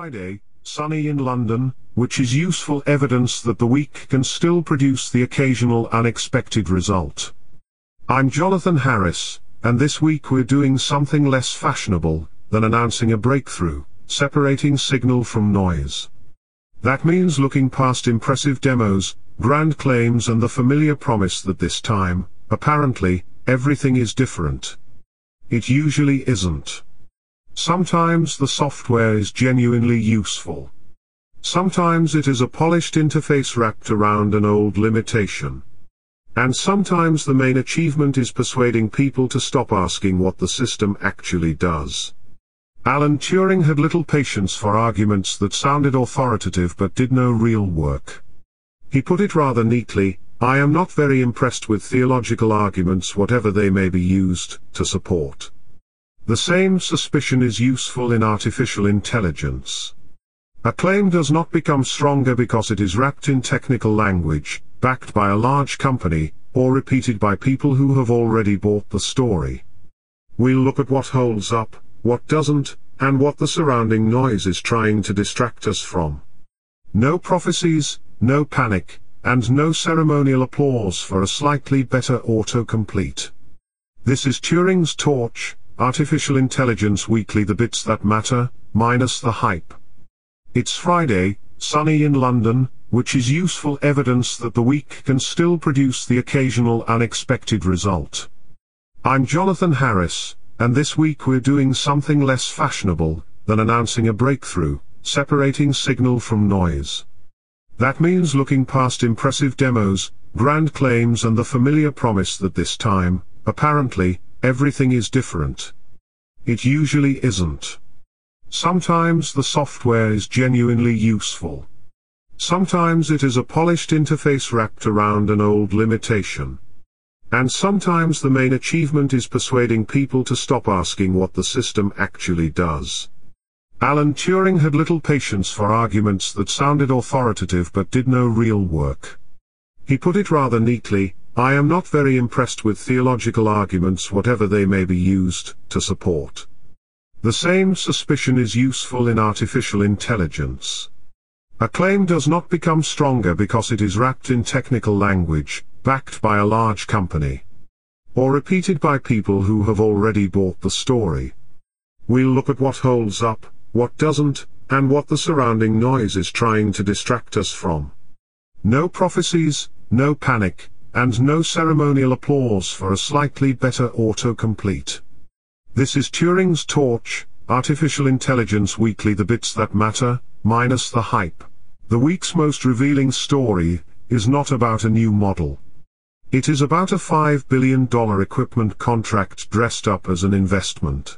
Friday, sunny in London, which is useful evidence that the week can still produce the occasional unexpected result. I'm Jonathan Harris, and this week we're doing something less fashionable than announcing a breakthrough, separating signal from noise. That means looking past impressive demos, grand claims and the familiar promise that this time, apparently, everything is different. It usually isn't. Sometimes the software is genuinely useful. Sometimes it is a polished interface wrapped around an old limitation. And sometimes the main achievement is persuading people to stop asking what the system actually does. Alan Turing had little patience for arguments that sounded authoritative but did no real work. He put it rather neatly, "I am not very impressed with theological arguments whatever they may be used to support." The same suspicion is useful in artificial intelligence. A claim does not become stronger because it is wrapped in technical language, backed by a large company, or repeated by people who have already bought the story. We'll look at what holds up, what doesn't, and what the surrounding noise is trying to distract us from. No prophecies, no panic, and no ceremonial applause for a slightly better autocomplete. This is Turing's Torch, Artificial Intelligence Weekly, the bits that matter, minus the hype. It's Friday, sunny in London, which is useful evidence that the week can still produce the occasional unexpected result. I'm Jonathan Harris, and this week we're doing something less fashionable than announcing a breakthrough, separating signal from noise. That means looking past impressive demos, grand claims and the familiar promise that this time, apparently, everything is different. It usually isn't. Sometimes the software is genuinely useful. Sometimes it is a polished interface wrapped around an old limitation. And sometimes the main achievement is persuading people to stop asking what the system actually does. Alan Turing had little patience for arguments that sounded authoritative but did no real work. He put it rather neatly, "I am not very impressed with theological arguments whatever they may be used to support." The same suspicion is useful in artificial intelligence. A claim does not become stronger because it is wrapped in technical language, backed by a large company, or repeated by people who have already bought the story. We'll look at what holds up, what doesn't, and what the surrounding noise is trying to distract us from. No prophecies, no panic, and no ceremonial applause for a slightly better autocomplete. This is Turing's Torch, Artificial Intelligence Weekly, the bits that matter, minus the hype. The week's most revealing story is not about a new model. It is about a $5 billion equipment contract dressed up as an investment.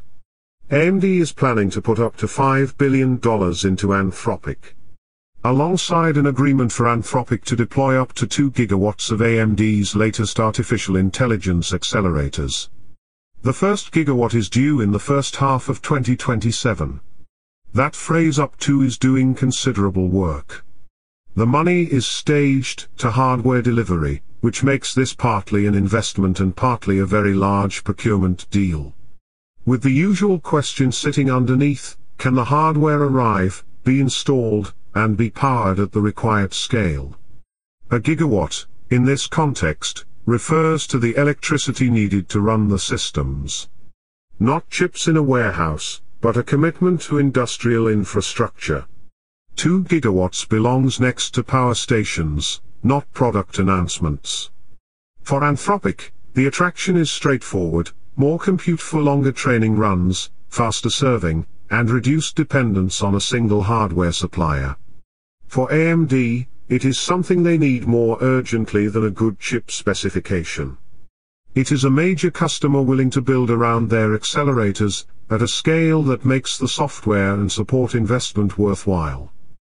AMD is planning to put up to $5 billion into Anthropic. Alongside an agreement for Anthropic to deploy up to 2 gigawatts of AMD's latest artificial intelligence accelerators. The first gigawatt is due in the first half of 2027. That phrase "up to" is doing considerable work. The money is staged to hardware delivery, which makes this partly an investment and partly a very large procurement deal. With the usual question sitting underneath: can the hardware arrive, be installed, and be powered at the required scale? A gigawatt, in this context, refers to the electricity needed to run the systems. Not chips in a warehouse, but a commitment to industrial infrastructure. 2 gigawatts belongs next to power stations, not product announcements. For Anthropic, the attraction is straightforward: more compute for longer training runs, faster serving, and reduced dependence on a single hardware supplier. For AMD, it is something they need more urgently than a good chip specification. It is a major customer willing to build around their accelerators, at a scale that makes the software and support investment worthwhile.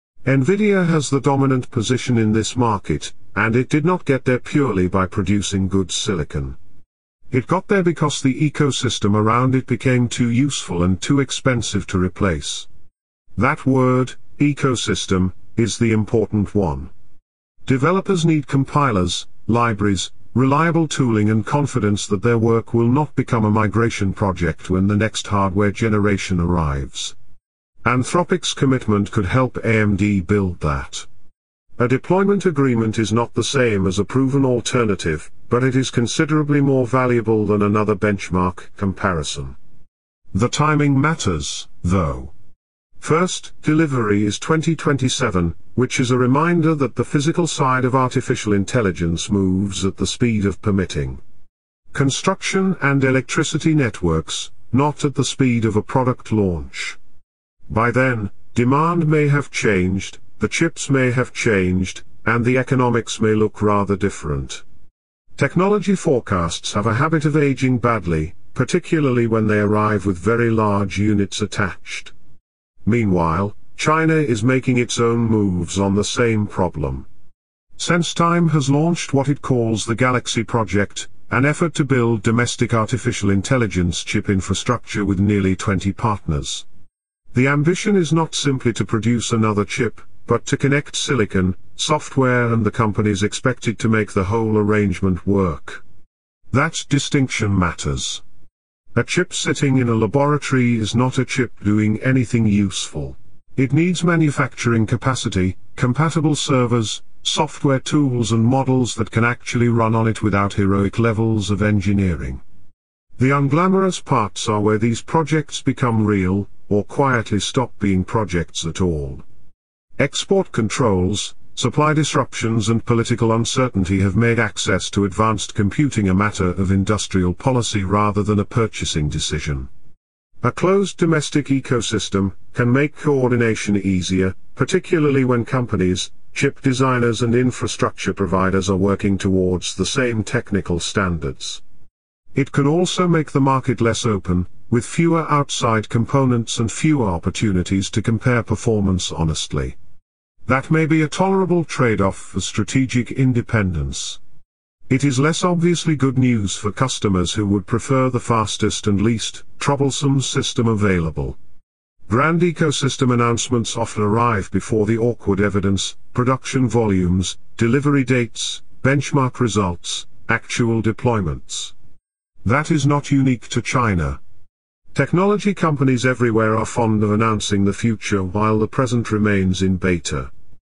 Nvidia has the dominant position in this market, and it did not get there purely by producing good silicon. It got there because the ecosystem around it became too useful and too expensive to replace. That word, ecosystem, is the important one. Developers need compilers, libraries, reliable tooling and confidence that their work will not become a migration project when the next hardware generation arrives. Anthropic's commitment could help AMD build that. A deployment agreement is not the same as a proven alternative, but it is considerably more valuable than another benchmark comparison. The timing matters, though. First, delivery is 2027, which is a reminder that the physical side of artificial intelligence moves at the speed of permitting construction and electricity networks, not at the speed of a product launch. By then, demand may have changed, the chips may have changed, and the economics may look rather different. Technology forecasts have a habit of aging badly, particularly when they arrive with very large units attached. Meanwhile, China is making its own moves on the same problem. SenseTime has launched what it calls the Galaxy Project, an effort to build domestic artificial intelligence chip infrastructure with nearly 20 partners. The ambition is not simply to produce another chip, but to connect silicon, software and the companies expected to make the whole arrangement work. That distinction matters. A chip sitting in a laboratory is not a chip doing anything useful. It needs manufacturing capacity, compatible servers, software tools and models that can actually run on it without heroic levels of engineering. The unglamorous parts are where these projects become real, or quietly stop being projects at all. Export controls, supply disruptions and political uncertainty have made access to advanced computing a matter of industrial policy rather than a purchasing decision. A closed domestic ecosystem can make coordination easier, particularly when companies, chip designers and infrastructure providers are working towards the same technical standards. It can also make the market less open, with fewer outside components and fewer opportunities to compare performance honestly. That may be a tolerable trade-off for strategic independence. It is less obviously good news for customers who would prefer the fastest and least troublesome system available. Grand ecosystem announcements often arrive before the awkward evidence, production volumes, delivery dates, benchmark results, actual deployments. That is not unique to China. Technology companies everywhere are fond of announcing the future while the present remains in beta.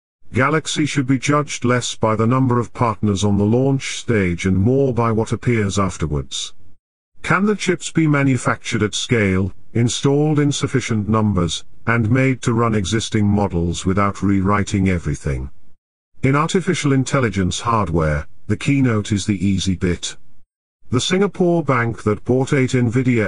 Galaxy should be judged less by the number of partners on the launch stage and more by what appears afterwards. Can the chips be manufactured at scale, installed in sufficient numbers, and made to run existing models without rewriting everything? In artificial intelligence hardware, the keynote is the easy bit. The Singapore bank that bought 8 NVIDIA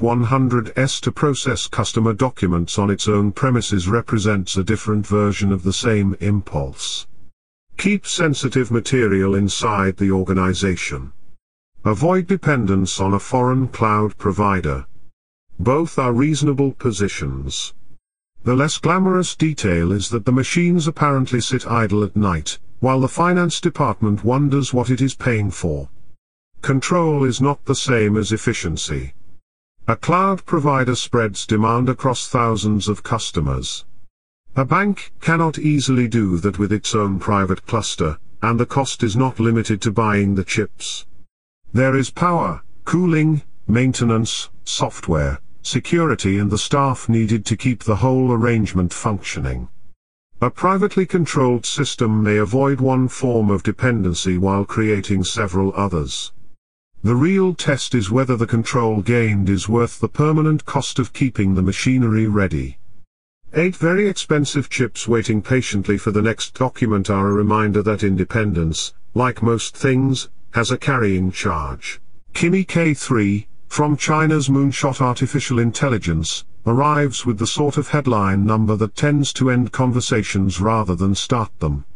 H100s to process customer documents on its own premises represents a different version of the same impulse. Keep sensitive material inside the organization. Avoid dependence on a foreign cloud provider. Both are reasonable positions. The less glamorous detail is that the machines apparently sit idle at night, while the finance department wonders what it is paying for. Control is not the same as efficiency. A cloud provider spreads demand across thousands of customers. A bank cannot easily do that with its own private cluster, and the cost is not limited to buying the chips. There is power, cooling, maintenance, software, security and the staff needed to keep the whole arrangement functioning. A privately controlled system may avoid one form of dependency while creating several others. The real test is whether the control gained is worth the permanent cost of keeping the machinery ready. 8 very expensive chips waiting patiently for the next document are a reminder that independence, like most things, has a carrying charge. Kimi K3, from China's Moonshot Artificial Intelligence, arrives with the sort of headline number that tends to end conversations rather than start them.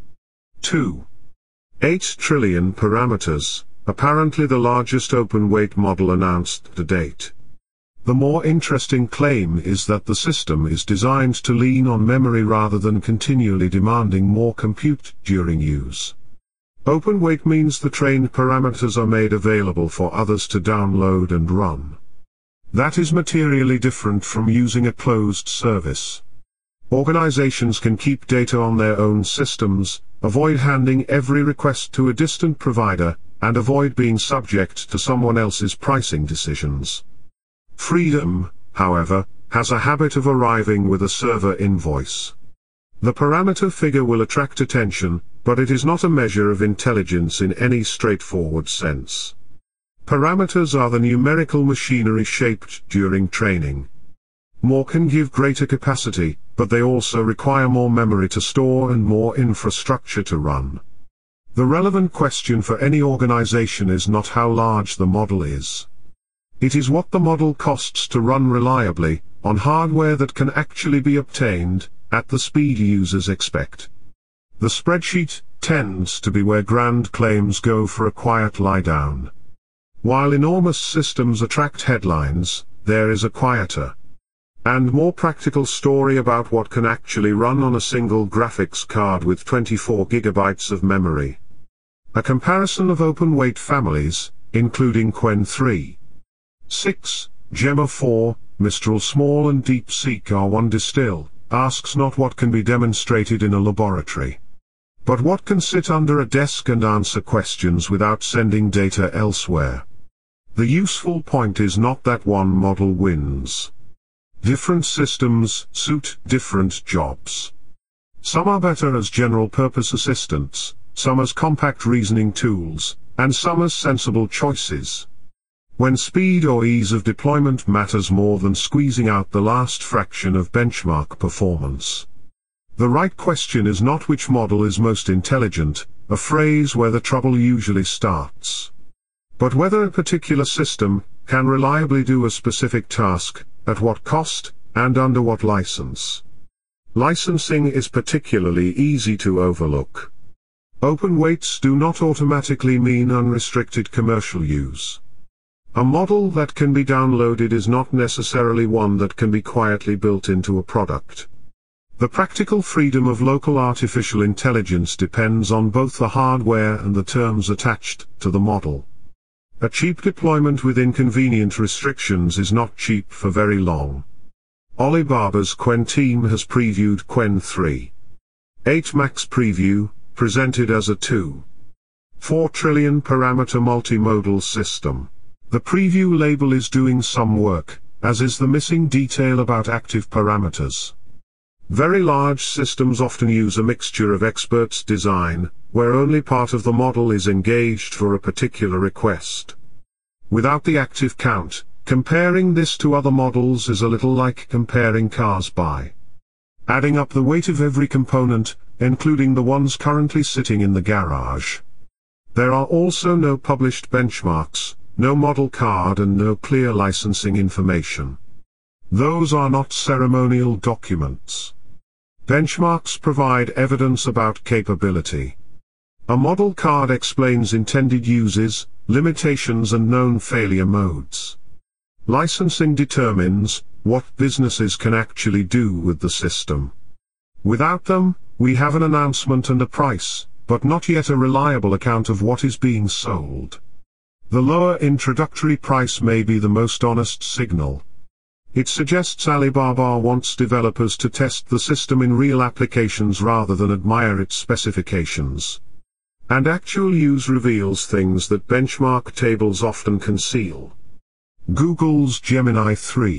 2.8 trillion parameters. Apparently the largest open-weight model announced to date. The more interesting claim is that the system is designed to lean on memory rather than continually demanding more compute during use. Open-weight means the trained parameters are made available for others to download and run. That is materially different from using a closed service. Organizations can keep data on their own systems, avoid handing every request to a distant provider, and avoid being subject to someone else's pricing decisions. Freedom, however, has a habit of arriving with a server invoice. The parameter figure will attract attention, but it is not a measure of intelligence in any straightforward sense. Parameters are the numerical machinery shaped during training. More can give greater capacity, but they also require more memory to store and more infrastructure to run. The relevant question for any organization is not how large the model is. It is what the model costs to run reliably, on hardware that can actually be obtained, at the speed users expect. The spreadsheet tends to be where grand claims go for a quiet lie down. While enormous systems attract headlines, there is a quieter and more practical story about what can actually run on a single graphics card with 24 gigabytes of memory. A comparison of open weight families, including Qwen 3, 6, Gemma 4, Mistral Small and DeepSeek R1 Distill, asks not what can be demonstrated in a laboratory, but what can sit under a desk and answer questions without sending data elsewhere. The useful point is not that one model wins. Different systems suit different jobs. Some are better as general-purpose assistants, some as compact reasoning tools, and some as sensible choices. When speed or ease of deployment matters more than squeezing out the last fraction of benchmark performance. The right question is not which model is most intelligent, a phrase where the trouble usually starts, but whether a particular system can reliably do a specific task, at what cost, and under what license. Licensing is particularly easy to overlook. Open weights do not automatically mean unrestricted commercial use. A model that can be downloaded is not necessarily one that can be quietly built into a product. The practical freedom of local artificial intelligence depends on both the hardware and the terms attached to the model. A cheap deployment with inconvenient restrictions is not cheap for very long. Alibaba's Qwen team has previewed Qwen 3. 8 Max preview, presented as a 2.4 trillion parameter multimodal system. The preview label is doing some work, as is the missing detail about active parameters. Very large systems often use a mixture of experts design, where only part of the model is engaged for a particular request. Without the active count, comparing this to other models is a little like comparing cars by adding up the weight of every component, including the ones currently sitting in the garage. There are also no published benchmarks, no model card and no clear licensing information. Those are not ceremonial documents. Benchmarks provide evidence about capability. A model card explains intended uses, limitations and known failure modes. Licensing determines what businesses can actually do with the system. Without them, we have an announcement and a price, but not yet a reliable account of what is being sold. The lower introductory price may be the most honest signal. It suggests Alibaba wants developers to test the system in real applications rather than admire its specifications. And actual use reveals things that benchmark tables often conceal. Google's Gemini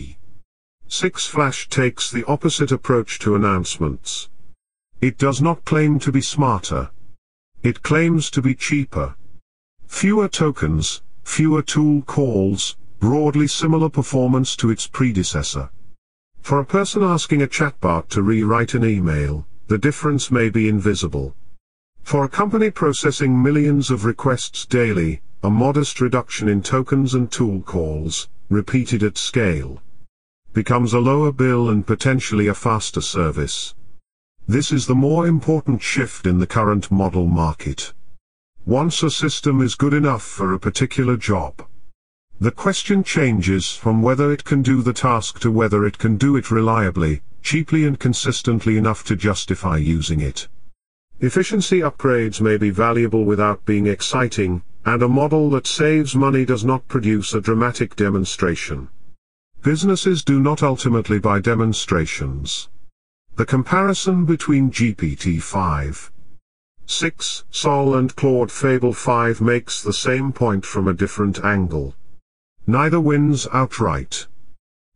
3.6 Flash takes the opposite approach to announcements. It does not claim to be smarter. It claims to be cheaper. Fewer tokens, fewer tool calls, broadly similar performance to its predecessor. For a person asking a chatbot to rewrite an email, the difference may be invisible. For a company processing millions of requests daily, a modest reduction in tokens and tool calls, repeated at scale, becomes a lower bill and potentially a faster service. This is the more important shift in the current model market. Once a system is good enough for a particular job, the question changes from whether it can do the task to whether it can do it reliably, cheaply and consistently enough to justify using it. Efficiency upgrades may be valuable without being exciting, and a model that saves money does not produce a dramatic demonstration. Businesses do not ultimately buy demonstrations. The comparison between GPT-5, 6, Sol and Claude Fable 5 makes the same point from a different angle. Neither wins outright.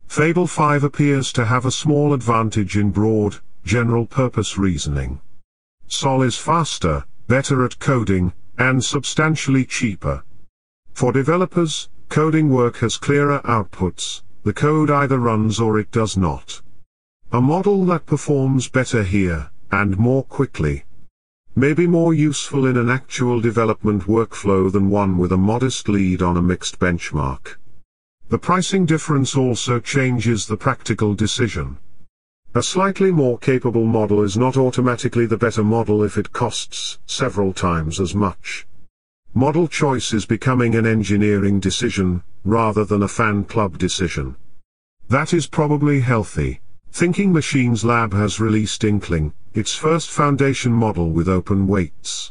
Fable 5 appears to have a small advantage in broad, general-purpose reasoning. Sol is faster, better at coding, and substantially cheaper. For developers, coding work has clearer outputs. The code either runs or it does not. A model that performs better here, and more quickly, may be more useful in an actual development workflow than one with a modest lead on a mixed benchmark. The pricing difference also changes the practical decision. A slightly more capable model is not automatically the better model if it costs several times as much. Model choice is becoming an engineering decision, rather than a fan club decision. That is probably healthy. Thinking Machines Lab has released Inkling, its first foundation model with open weights.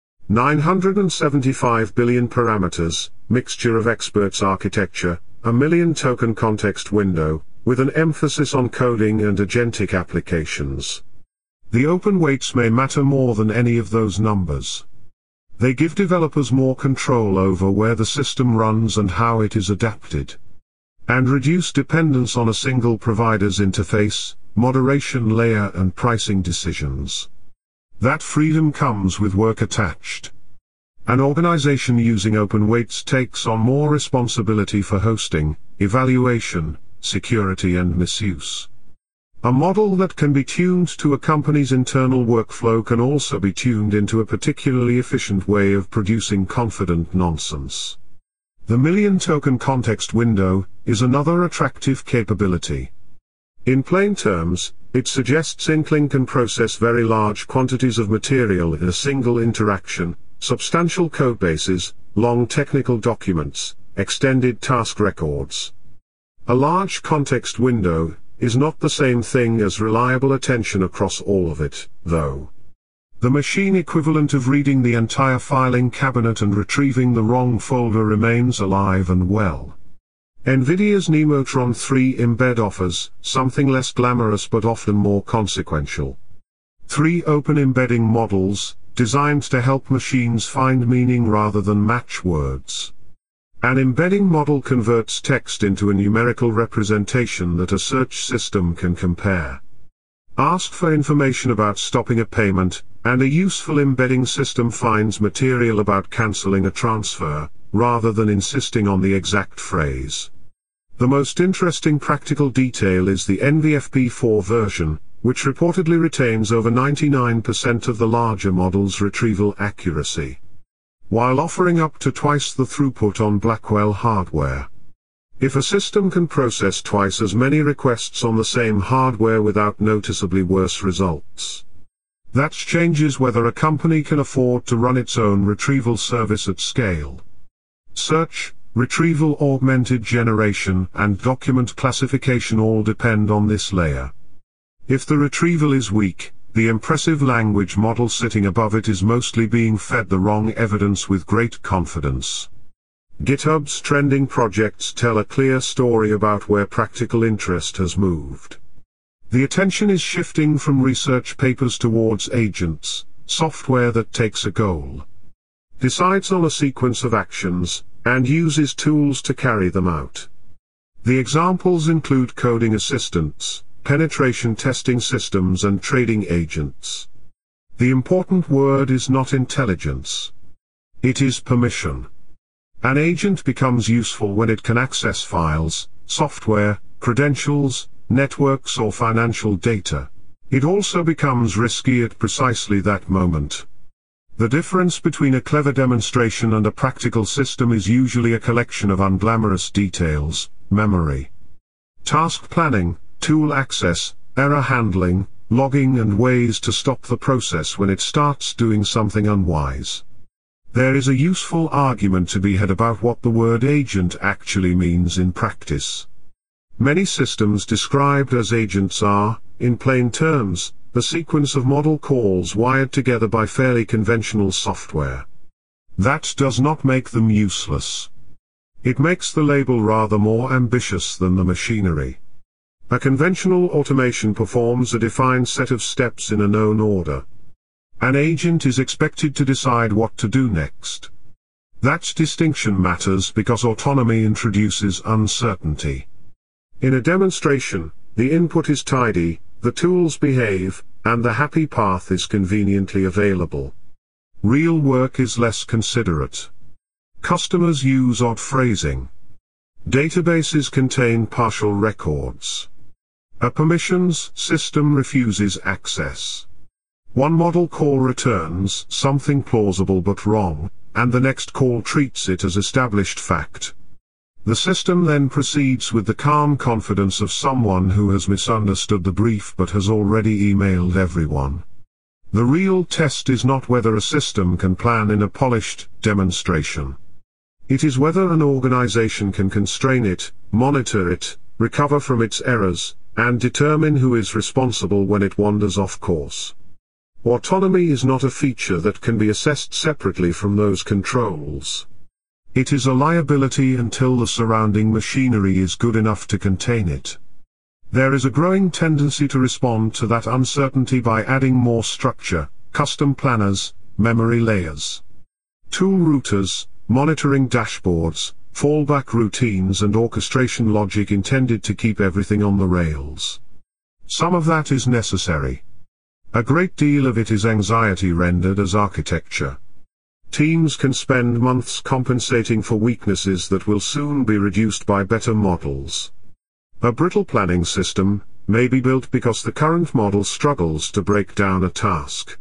975 billion parameters, mixture of experts architecture, a million token context window, with an emphasis on coding and agentic applications. The open weights may matter more than any of those numbers. They give developers more control over where the system runs and how it is adapted, and reduce dependence on a single provider's interface, moderation layer and pricing decisions. That freedom comes with work attached. An organization using open weights takes on more responsibility for hosting, evaluation, security and misuse. A model that can be tuned to a company's internal workflow can also be tuned into a particularly efficient way of producing confident nonsense. The million token context window is another attractive capability. In plain terms, it suggests Inkling can process very large quantities of material in a single interaction, substantial codebases, long technical documents, extended task records. A large context window is not the same thing as reliable attention across all of it, though. The machine equivalent of reading the entire filing cabinet and retrieving the wrong folder remains alive and well. NVIDIA's Nemotron 3 Embed offers something less glamorous but often more consequential. 3 open embedding models, designed to help machines find meaning rather than match words. An embedding model converts text into a numerical representation that a search system can compare. Ask for information about stopping a payment, and a useful embedding system finds material about cancelling a transfer, rather than insisting on the exact phrase. The most interesting practical detail is the NVFP4 version, which reportedly retains over 99% of the larger model's retrieval accuracy, while offering up to twice the throughput on Blackwell hardware. If a system can process twice as many requests on the same hardware without noticeably worse results, that changes whether a company can afford to run its own retrieval service at scale. Search, retrieval, augmented generation, and document classification all depend on this layer. If the retrieval is weak, the impressive language model sitting above it is mostly being fed the wrong evidence with great confidence. GitHub's trending projects tell a clear story about where practical interest has moved. The attention is shifting from research papers towards agents, software that takes a goal, decides on a sequence of actions, and uses tools to carry them out. The examples include coding assistants, penetration testing systems and trading agents. The important word is not intelligence. It is permission. An agent becomes useful when it can access files, software, credentials, networks or financial data. It also becomes risky at precisely that moment. The difference between a clever demonstration and a practical system is usually a collection of unglamorous details: memory, task planning, tool access, error handling, logging and ways to stop the process when it starts doing something unwise. There is a useful argument to be had about what the word agent actually means in practice. Many systems described as agents are, in plain terms, the sequence of model calls wired together by fairly conventional software. That does not make them useless. It makes the label rather more ambitious than the machinery. A conventional automation performs a defined set of steps in a known order. An agent is expected to decide what to do next. That distinction matters because autonomy introduces uncertainty. In a demonstration, the input is tidy, the tools behave, and the happy path is conveniently available. Real work is less considerate. Customers use odd phrasing. Databases contain partial records. A permissions system refuses access. One model call returns something plausible but wrong, and the next call treats it as established fact. The system then proceeds with the calm confidence of someone who has misunderstood the brief but has already emailed everyone. The real test is not whether a system can plan in a polished demonstration. It is whether an organization can constrain it, monitor it, recover from its errors, and determine who is responsible when it wanders off course. Autonomy is not a feature that can be assessed separately from those controls. It is a liability until the surrounding machinery is good enough to contain it. There is a growing tendency to respond to that uncertainty by adding more structure, custom planners, memory layers, tool routers, monitoring dashboards, fallback routines and orchestration logic intended to keep everything on the rails. Some of that is necessary. A great deal of it is anxiety rendered as architecture. Teams can spend months compensating for weaknesses that will soon be reduced by better models. A brittle planning system may be built because the current model struggles to break down a task.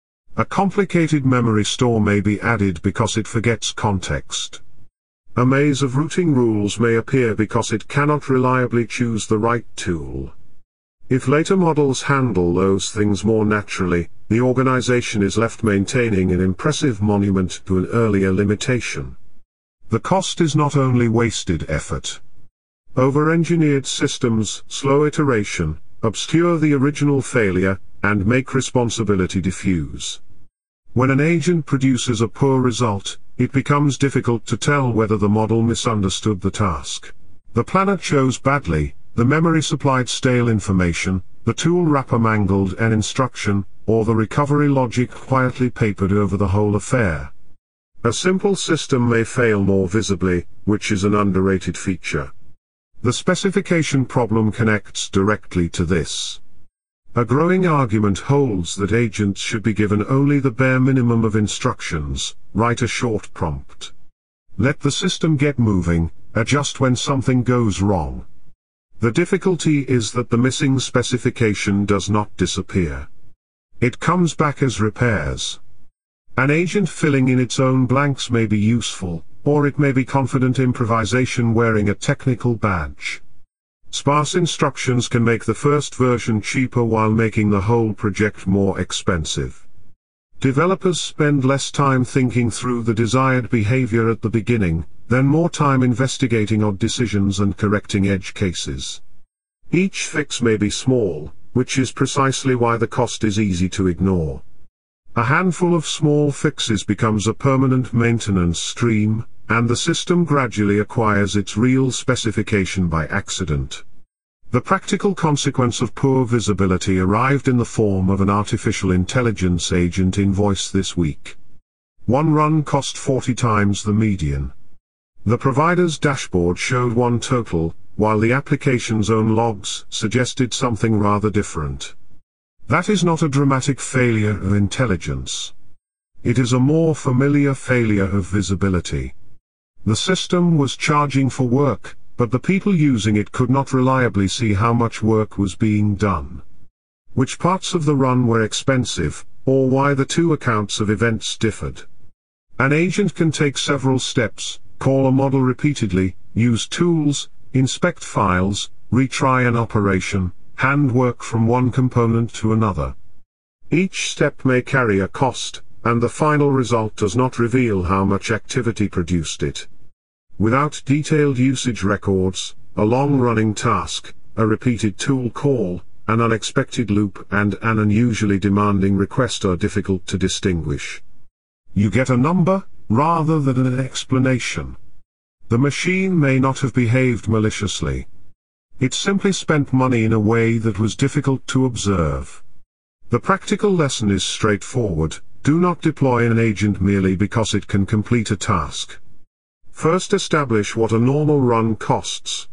A complicated memory store may be added because it forgets context. A maze of routing rules may appear because it cannot reliably choose the right tool. If later models handle those things more naturally, the organization is left maintaining an impressive monument to an earlier limitation. The cost is not only wasted effort. Over-engineered systems slow iteration, obscure the original failure, and make responsibility diffuse. When an agent produces a poor result, it becomes difficult to tell whether the model misunderstood the task. The planner chose badly, the memory supplied stale information, the tool wrapper mangled an instruction, or the recovery logic quietly papered over the whole affair. A simple system may fail more visibly, which is an underrated feature. The specification problem connects directly to this. A growing argument holds that agents should be given only the bare minimum of instructions, write a short prompt. Let the system get moving, adjust when something goes wrong. The difficulty is that the missing specification does not disappear. It comes back as repairs. An agent filling in its own blanks may be useful, or it may be confident improvisation wearing a technical badge. Sparse instructions can make the first version cheaper while making the whole project more expensive. Developers spend less time thinking through the desired behavior at the beginning, then more time investigating odd decisions and correcting edge cases. Each fix may be small, which is precisely why the cost is easy to ignore. A handful of small fixes becomes a permanent maintenance stream, and the system gradually acquires its real specification by accident. The practical consequence of poor visibility arrived in the form of an artificial intelligence agent invoice this week. One run cost 40 times the median. The provider's dashboard showed one total, while the application's own logs suggested something rather different. That is not a dramatic failure of intelligence. It is a more familiar failure of visibility. The system was charging for work, but the people using it could not reliably see how much work was being done. Which parts of the run were expensive, or why the two accounts of events differed. An agent can take several steps, call a model repeatedly, use tools, inspect files, retry an operation, handwork from one component to another. Each step may carry a cost, and the final result does not reveal how much activity produced it. Without detailed usage records, a long-running task, a repeated tool call, an unexpected loop and an unusually demanding request are difficult to distinguish. You get a number, rather than an explanation. The machine may not have behaved maliciously. It simply spent money in a way that was difficult to observe. The practical lesson is straightforward: do not deploy an agent merely because it can complete a task. First establish what a normal run costs,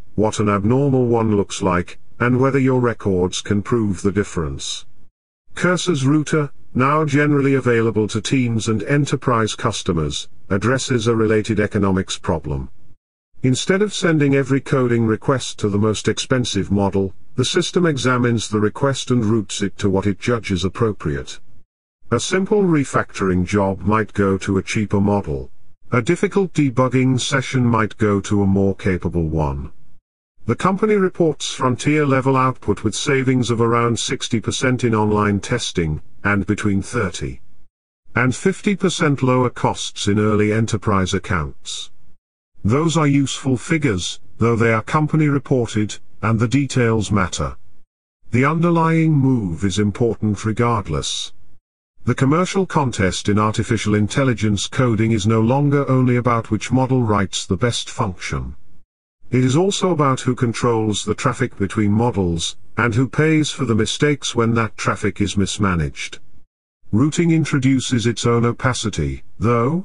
what an abnormal one looks like, and whether your records can prove the difference. Cursor's router, now generally available to teams and enterprise customers, addresses a related economics problem. Instead of sending every coding request to the most expensive model, the system examines the request and routes it to what it judges appropriate. A simple refactoring job might go to a cheaper model. A difficult debugging session might go to a more capable one. The company reports frontier-level output with savings of around 60% in online testing, and between 30 and 50% lower costs in early enterprise accounts. Those are useful figures, though they are company-reported, and the details matter. The underlying move is important regardless. The commercial contest in artificial intelligence coding is no longer only about which model writes the best function. It is also about who controls the traffic between models, and who pays for the mistakes when that traffic is mismanaged. Routing introduces its own opacity, though.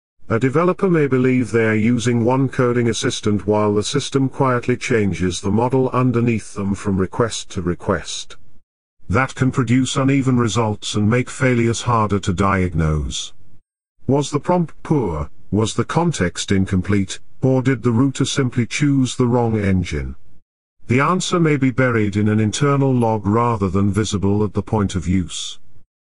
A developer may believe they are using one coding assistant while the system quietly changes the model underneath them from request to request. That can produce uneven results and make failures harder to diagnose. Was the prompt poor? Was the context incomplete? Or did the router simply choose the wrong engine? The answer may be buried in an internal log rather than visible at the point of use.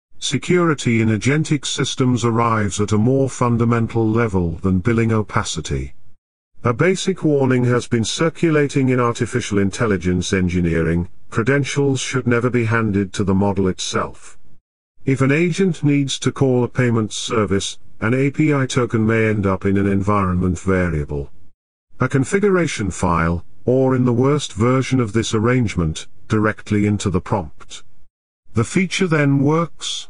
Security in agentic systems arrives at a more fundamental level than billing opacity. A basic warning has been circulating in artificial intelligence engineering: credentials should never be handed to the model itself. If an agent needs to call a payment service, an API token may end up in an environment variable, a configuration file, or in the worst version of this arrangement, directly into the prompt. The feature then works.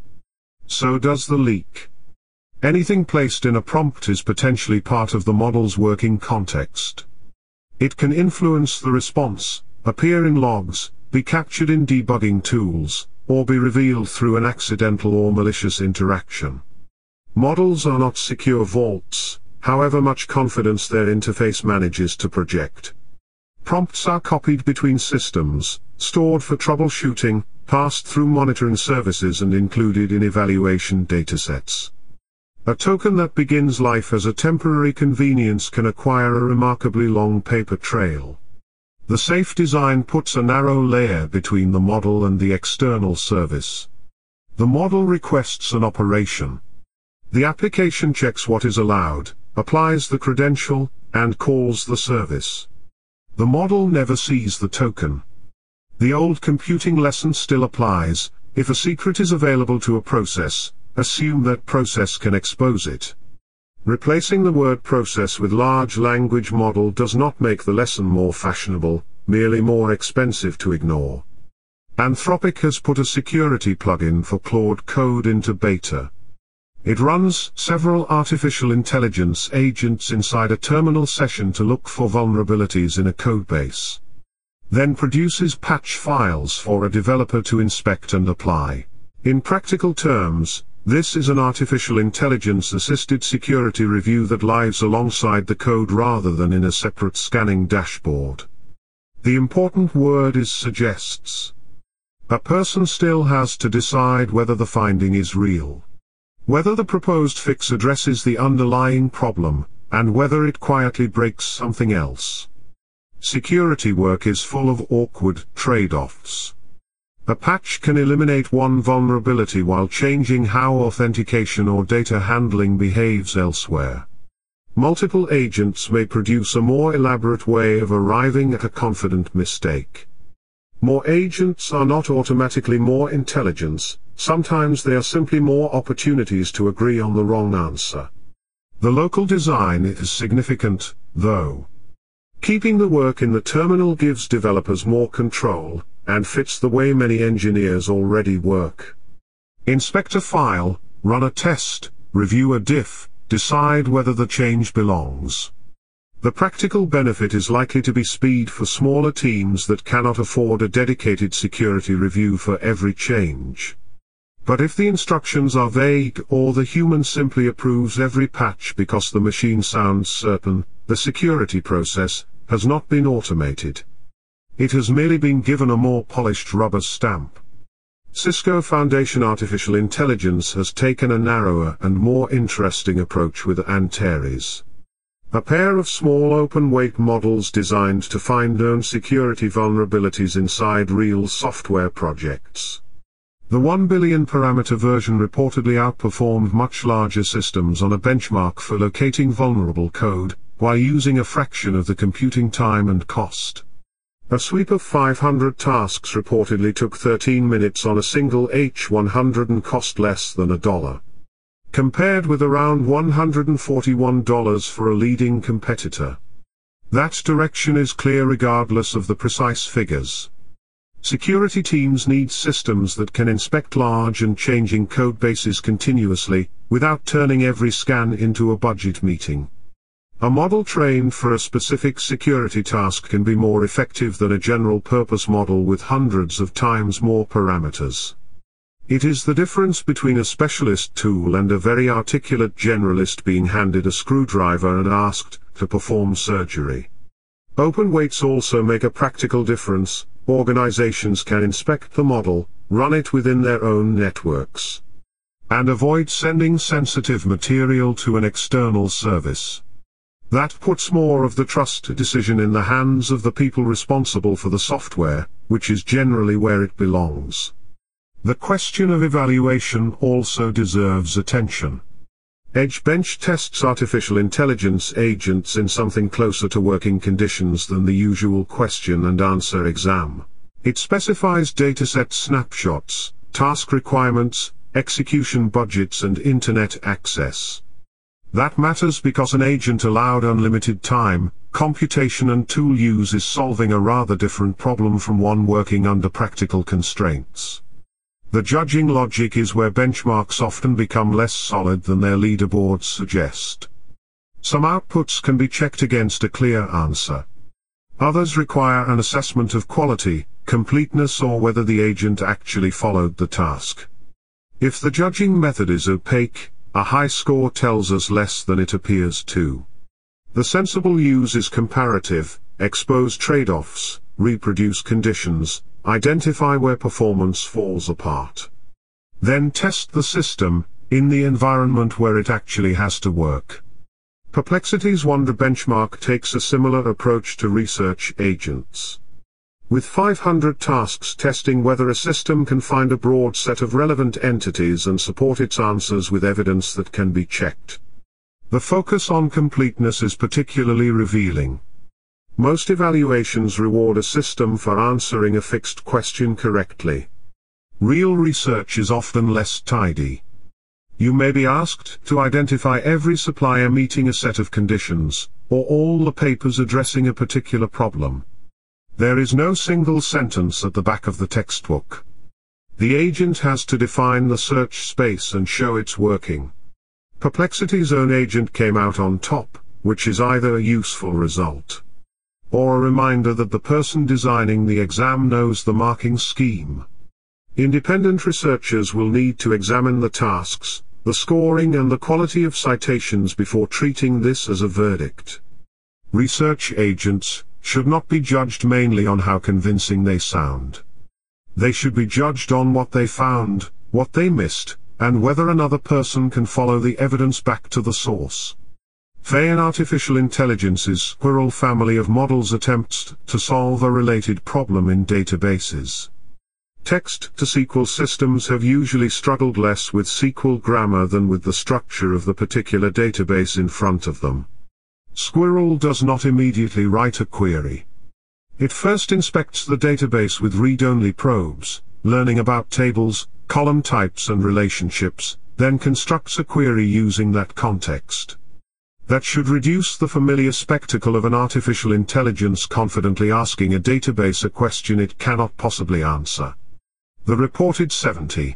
So does the leak. Anything placed in a prompt is potentially part of the model's working context. It can influence the response, appear in logs, be captured in debugging tools, or be revealed through an accidental or malicious interaction. Models are not secure vaults, however much confidence their interface manages to project. Prompts are copied between systems, stored for troubleshooting, passed through monitoring services and included in evaluation datasets. A token that begins life as a temporary convenience can acquire a remarkably long paper trail. The safe design puts a narrow layer between the model and the external service. The model requests an operation. The application checks what is allowed, applies the credential, and calls the service. The model never sees the token. The old computing lesson still applies: if a secret is available to a process, assume that process can expose it. Replacing the word process with large language model does not make the lesson more fashionable, merely more expensive to ignore. Anthropic has put a security plugin for Claude Code into beta. It runs several artificial intelligence agents inside a terminal session to look for vulnerabilities in a codebase. Then produces patch files for a developer to inspect and apply. In practical terms, this is an artificial intelligence-assisted security review that lives alongside the code rather than in a separate scanning dashboard. The important word is suggests. A person still has to decide whether the finding is real, whether the proposed fix addresses the underlying problem, and whether it quietly breaks something else. Security work is full of awkward trade-offs. A patch can eliminate one vulnerability while changing how authentication or data handling behaves elsewhere. Multiple agents may produce a more elaborate way of arriving at a confident mistake. More agents are not automatically more intelligence, sometimes they are simply more opportunities to agree on the wrong answer. The local design is significant, though. Keeping the work in the terminal gives developers more control, and fits the way many engineers already work. Inspect a file, run a test, review a diff, decide whether the change belongs. The practical benefit is likely to be speed for smaller teams that cannot afford a dedicated security review for every change. But if the instructions are vague or the human simply approves every patch because the machine sounds certain, the security process, has not been automated. It has merely been given a more polished rubber stamp. Cisco Foundation Artificial Intelligence has taken a narrower and more interesting approach with Antares, a pair of small open-weight models designed to find known security vulnerabilities inside real software projects. The 1 billion parameter version reportedly outperformed much larger systems on a benchmark for locating vulnerable code, while using a fraction of the computing time and cost. A sweep of 500 tasks reportedly took 13 minutes on a single H100 and cost less than $1. Compared with around $141 for a leading competitor. That direction is clear regardless of the precise figures. Security teams need systems that can inspect large and changing code bases continuously, without turning every scan into a budget meeting. A model trained for a specific security task can be more effective than a general-purpose model with hundreds of times more parameters. It is the difference between a specialist tool and a very articulate generalist being handed a screwdriver and asked to perform surgery. Open weights also make a practical difference. Organizations can inspect the model, run it within their own networks, and avoid sending sensitive material to an external service. That puts more of the trust decision in the hands of the people responsible for the software, which is generally where it belongs. The question of evaluation also deserves attention. EdgeBench tests artificial intelligence agents in something closer to working conditions than the usual question and answer exam. It specifies dataset snapshots, task requirements, execution budgets and internet access. That matters because an agent allowed unlimited time, computation and tool use is solving a rather different problem from one working under practical constraints. The judging logic is where benchmarks often become less solid than their leaderboards suggest. Some outputs can be checked against a clear answer. Others require an assessment of quality, completeness or whether the agent actually followed the task. If the judging method is opaque, a high score tells us less than it appears to. The sensible use is comparative, expose trade-offs, reproduce conditions, identify where performance falls apart. Then test the system, in the environment where it actually has to work. Perplexity's Wonder benchmark takes a similar approach to research agents, with 500 tasks testing whether a system can find a broad set of relevant entities and support its answers with evidence that can be checked. The focus on completeness is particularly revealing. Most evaluations reward a system for answering a fixed question correctly. Real research is often less tidy. You may be asked to identify every supplier meeting a set of conditions, or all the papers addressing a particular problem. There is no single sentence at the back of the textbook. The agent has to define the search space and show it's working. Perplexity's own agent came out on top, which is either a useful result, or a reminder that the person designing the exam knows the marking scheme. Independent researchers will need to examine the tasks, the scoring and the quality of citations before treating this as a verdict. Research agents should not be judged mainly on how convincing they sound. They should be judged on what they found, what they missed, and whether another person can follow the evidence back to the source. Feyn Artificial Intelligence's Squirrel family of models attempts to solve a related problem in databases. Text-to-SQL systems have usually struggled less with SQL grammar than with the structure of the particular database in front of them. Squirrel does not immediately write a query. It first inspects the database with read-only probes, learning about tables, column types and relationships, then constructs a query using that context. That should reduce the familiar spectacle of an artificial intelligence confidently asking a database a question it cannot possibly answer. The reported 76%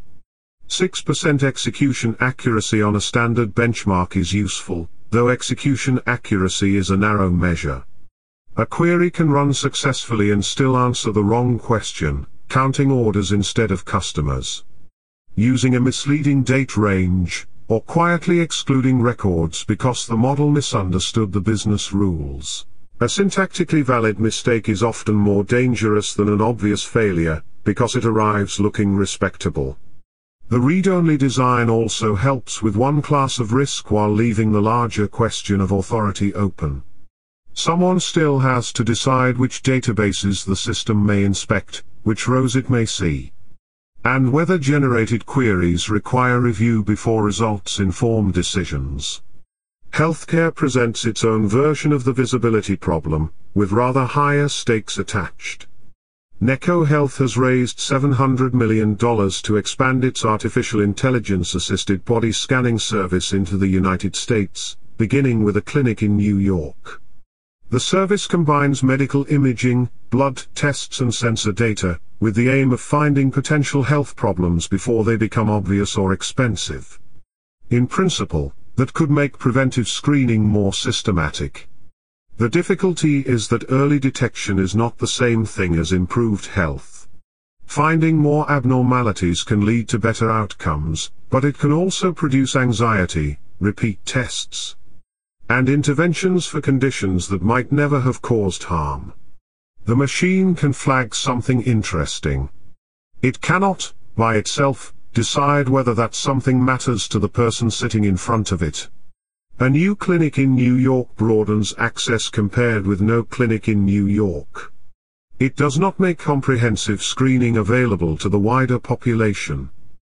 execution accuracy on a standard benchmark is useful, though execution accuracy is a narrow measure. A query can run successfully and still answer the wrong question, counting orders instead of customers, using a misleading date range, or quietly excluding records because the model misunderstood the business rules. A syntactically valid mistake is often more dangerous than an obvious failure, because it arrives looking respectable. The read-only design also helps with one class of risk while leaving the larger question of authority open. Someone still has to decide which databases the system may inspect, which rows it may see, and whether generated queries require review before results inform decisions. Healthcare presents its own version of the visibility problem, with rather higher stakes attached. Neko Health has raised $700 million to expand its artificial intelligence-assisted body scanning service into the United States, beginning with a clinic in New York. The service combines medical imaging, blood tests and sensor data, with the aim of finding potential health problems before they become obvious or expensive. In principle, that could make preventive screening more systematic. The difficulty is that early detection is not the same thing as improved health. Finding more abnormalities can lead to better outcomes, but it can also produce anxiety, repeat tests, and interventions for conditions that might never have caused harm. The machine can flag something interesting. It cannot, by itself, decide whether that something matters to the person sitting in front of it. A new clinic in New York broadens access compared with no clinic in New York. It does not make comprehensive screening available to the wider population.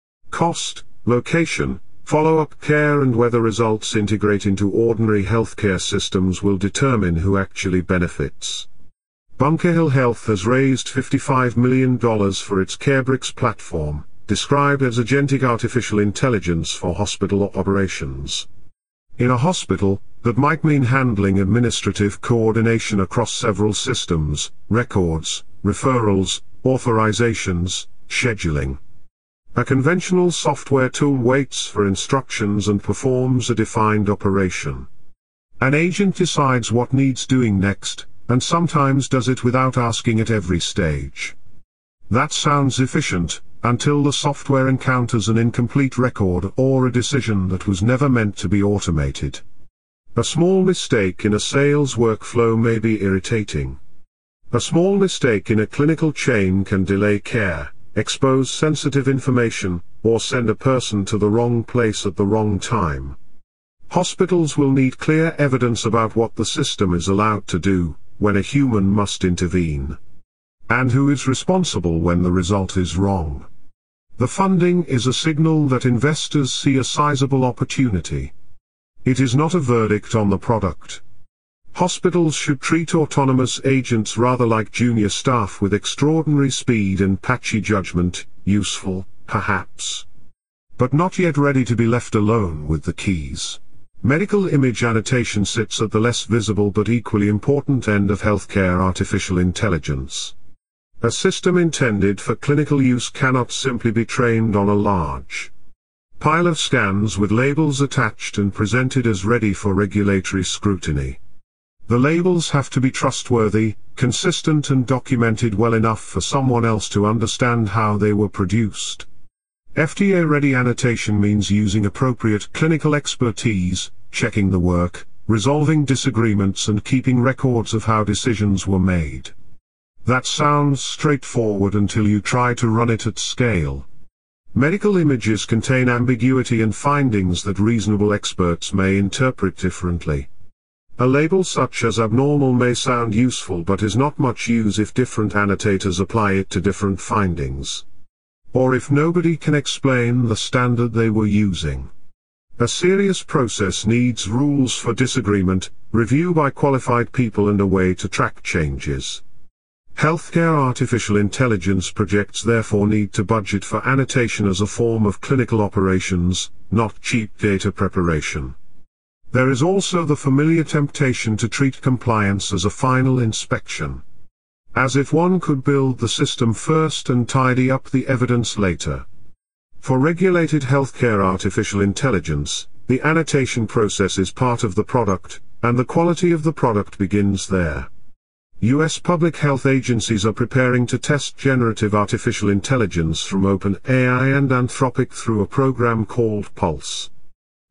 Cost, location, follow-up care and whether results integrate into ordinary healthcare systems will determine who actually benefits. Bunker Hill Health has raised $55 million for its CareBricks platform, described as agentic artificial intelligence for hospital operations. In a hospital, that might mean handling administrative coordination across several systems, records, referrals, authorizations, scheduling. A conventional software tool waits for instructions and performs a defined operation. An agent decides what needs doing next, and sometimes does it without asking at every stage. That sounds efficient, until the software encounters an incomplete record or a decision that was never meant to be automated. A small mistake in a sales workflow may be irritating. A small mistake in a clinical chain can delay care, expose sensitive information, or send a person to the wrong place at the wrong time. Hospitals will need clear evidence about what the system is allowed to do, when a human must intervene, and who is responsible when the result is wrong. The funding is a signal that investors see a sizable opportunity. It is not a verdict on the product. Hospitals should treat autonomous agents rather like junior staff with extraordinary speed and patchy judgment, useful, perhaps, but not yet ready to be left alone with the keys. Medical image annotation sits at the less visible but equally important end of healthcare artificial intelligence. A system intended for clinical use cannot simply be trained on a large pile of scans with labels attached and presented as ready for regulatory scrutiny. The labels have to be trustworthy, consistent and documented well enough for someone else to understand how they were produced. FDA-ready annotation means using appropriate clinical expertise, checking the work, resolving disagreements and keeping records of how decisions were made. That sounds straightforward until you try to run it at scale. Medical images contain ambiguity and findings that reasonable experts may interpret differently. A label such as abnormal may sound useful but is not much use if different annotators apply it to different findings, or if nobody can explain the standard they were using. A serious process needs rules for disagreement, review by qualified people and a way to track changes. Healthcare artificial intelligence projects therefore need to budget for annotation as a form of clinical operations, not cheap data preparation. There is also the familiar temptation to treat compliance as a final inspection, as if one could build the system first and tidy up the evidence later. For regulated healthcare artificial intelligence, the annotation process is part of the product, and the quality of the product begins there. U.S. public health agencies are preparing to test generative artificial intelligence from OpenAI and Anthropic through a program called Pulse.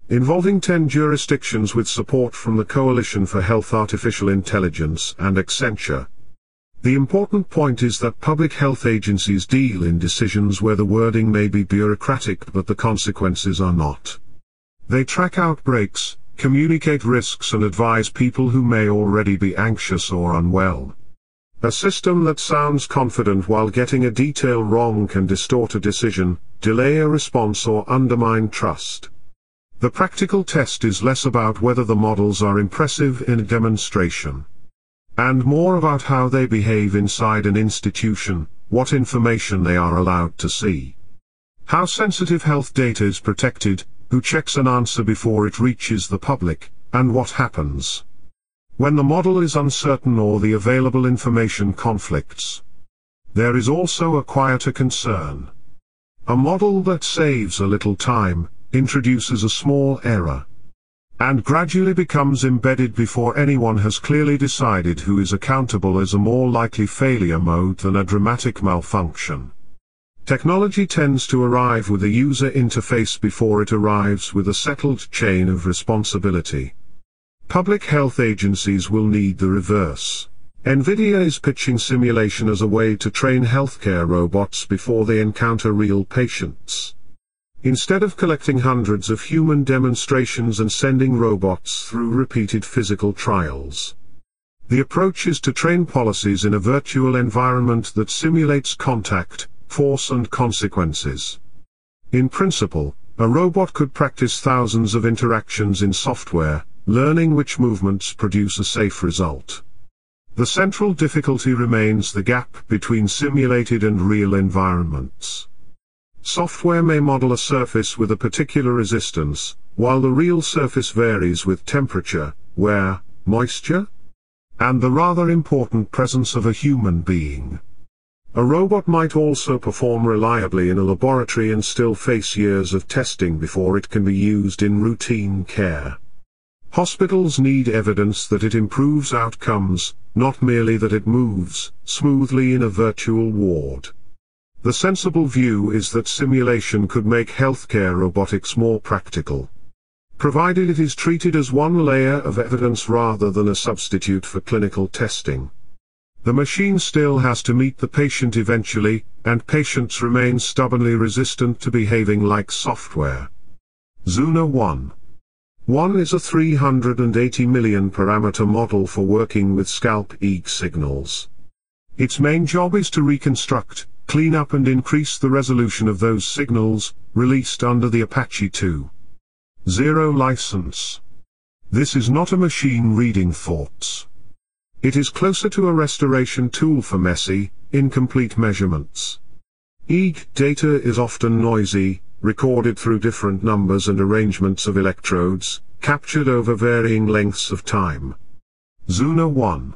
involving 10 jurisdictions with support from the Coalition for Health Artificial Intelligence and Accenture. The important point is that public health agencies deal in decisions where the wording may be bureaucratic but the consequences are not. They track outbreaks, communicate risks and advise people who may already be anxious or unwell. A system that sounds confident while getting a detail wrong can distort a decision, delay a response or undermine trust. The practical test is less about whether the models are impressive in a demonstration, and more about how they behave inside an institution, what information they are allowed to see, how sensitive health data is protected, who checks an answer before it reaches the public, and what happens when the model is uncertain or the available information conflicts. There is also a quieter concern. A model that saves a little time, introduces a small error, and gradually becomes embedded before anyone has clearly decided who is accountable is a more likely failure mode than a dramatic malfunction. Technology tends to arrive with a user interface before it arrives with a settled chain of responsibility. Public health agencies will need the reverse. NVIDIA is pitching simulation as a way to train healthcare robots before they encounter real patients. Instead of collecting hundreds of human demonstrations and sending robots through repeated physical trials, the approach is to train policies in a virtual environment that simulates contact, force and consequences. In principle, a robot could practice thousands of interactions in software, learning which movements produce a safe result. The central difficulty remains the gap between simulated and real environments. Software may model a surface with a particular resistance, while the real surface varies with temperature, wear, moisture, and the rather important presence of a human being. A robot might also perform reliably in a laboratory and still face years of testing before it can be used in routine care. Hospitals need evidence that it improves outcomes, not merely that it moves smoothly in a virtual ward. The sensible view is that simulation could make healthcare robotics more practical, provided it is treated as one layer of evidence rather than a substitute for clinical testing. The machine still has to meet the patient eventually, and patients remain stubbornly resistant to behaving like software. Zuna 1. 1 is a 380 million parameter model for working with scalp EEG signals. Its main job is to reconstruct, clean up and increase the resolution of those signals, released under the Apache 2.0 license. This is not a machine reading thoughts. It is closer to a restoration tool for messy, incomplete measurements. EEG data is often noisy, recorded through different numbers and arrangements of electrodes, captured over varying lengths of time. Zuna 1.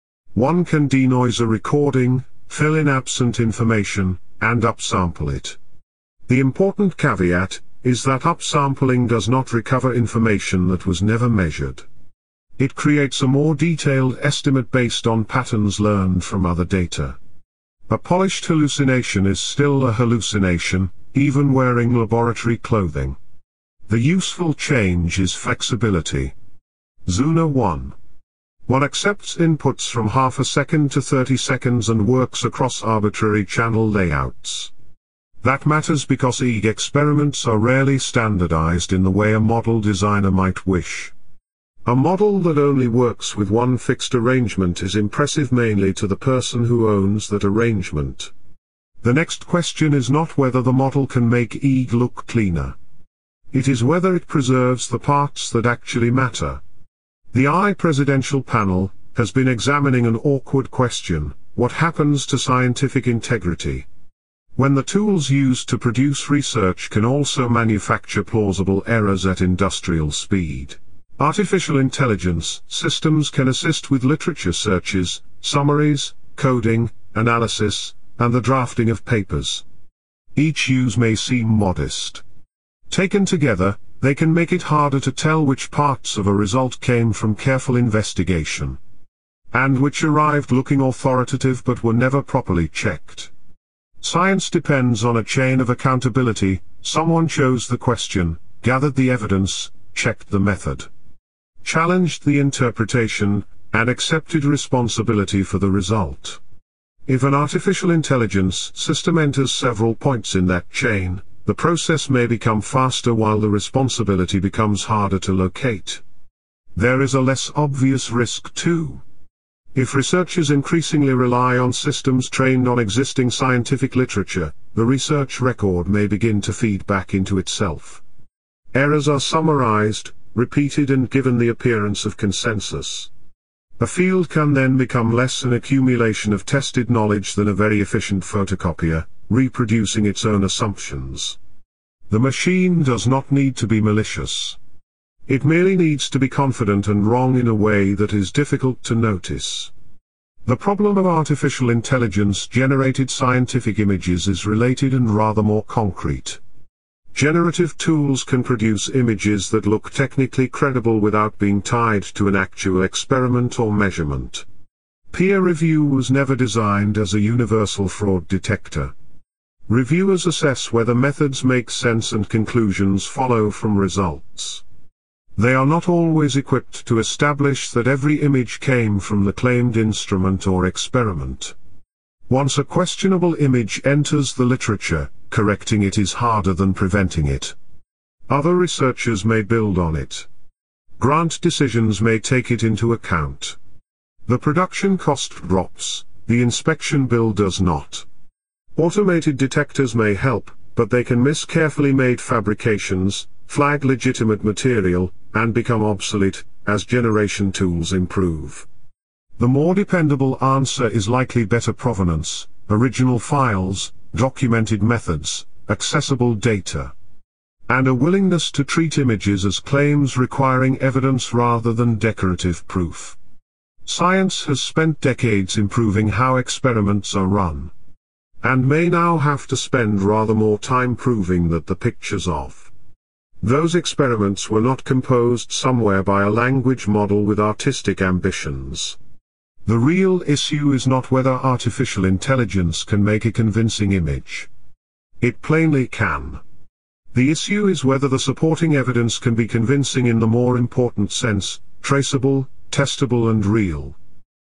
1 can denoise a recording, fill in absent information, and upsample it. The important caveat is that upsampling does not recover information that was never measured. It creates a more detailed estimate based on patterns learned from other data. A polished hallucination is still a hallucination, even wearing laboratory clothing. The useful change is flexibility. Zuna 1. 1 accepts inputs from half a second to 30 seconds and works across arbitrary channel layouts. That matters because EEG experiments are rarely standardized in the way a model designer might wish. A model that only works with one fixed arrangement is impressive mainly to the person who owns that arrangement. The next question is not whether the model can make EEG look cleaner. It is whether it preserves the parts that actually matter. The AI Presidential Panel has been examining an awkward question: what happens to scientific integrity when the tools used to produce research can also manufacture plausible errors at industrial speed? Artificial intelligence systems can assist with literature searches, summaries, coding, analysis, and the drafting of papers. Each use may seem modest. Taken together, they can make it harder to tell which parts of a result came from careful investigation, and which arrived looking authoritative but were never properly checked. Science depends on a chain of accountability. Someone chose the question, gathered the evidence, checked the method, challenged the interpretation, and accepted responsibility for the result. If an artificial intelligence system enters several points in that chain, the process may become faster while the responsibility becomes harder to locate. There is a less obvious risk too. If researchers increasingly rely on systems trained on existing scientific literature, the research record may begin to feed back into itself. Errors are summarized, repeated, and given the appearance of consensus. A field can then become less an accumulation of tested knowledge than a very efficient photocopier, reproducing its own assumptions. The machine does not need to be malicious. It merely needs to be confident and wrong in a way that is difficult to notice. The problem of artificial intelligence-generated scientific images is related and rather more concrete. Generative tools can produce images that look technically credible without being tied to an actual experiment or measurement. Peer review was never designed as a universal fraud detector. Reviewers assess whether methods make sense and conclusions follow from results. They are not always equipped to establish that every image came from the claimed instrument or experiment. Once a questionable image enters the literature, correcting it is harder than preventing it. Other researchers may build on it. Grant decisions may take it into account. The production cost drops, the inspection bill does not. Automated detectors may help, but they can miss carefully made fabrications, flag legitimate material, and become obsolete as generation tools improve. The more dependable answer is likely better provenance, original files, documented methods, accessible data, and a willingness to treat images as claims requiring evidence rather than decorative proof. Science has spent decades improving how experiments are run, and may now have to spend rather more time proving that the pictures of those experiments were not composed somewhere by a language model with artistic ambitions. The real issue is not whether artificial intelligence can make a convincing image. It plainly can. The issue is whether the supporting evidence can be convincing in the more important sense, traceable, testable and real.